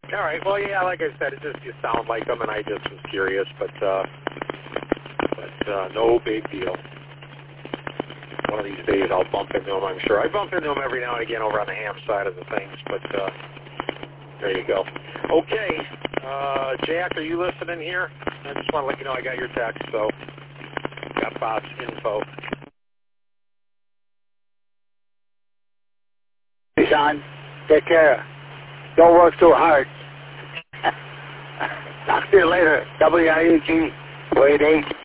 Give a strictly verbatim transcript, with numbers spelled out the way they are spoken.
All right. Well, yeah, like I said, it just you sound like them, and I just was curious, but uh, but uh, no big deal. One of these days, I'll bump into them. I'm sure I bump into them every now and again over on the ham side of the things. But uh, there you go. Okay, uh, Jack, are you listening here? I just want to let you know I got your text, so got Bob's info. Hey, Sean, take care. Don't work too hard. Talk to you later. W I U G, eight eight.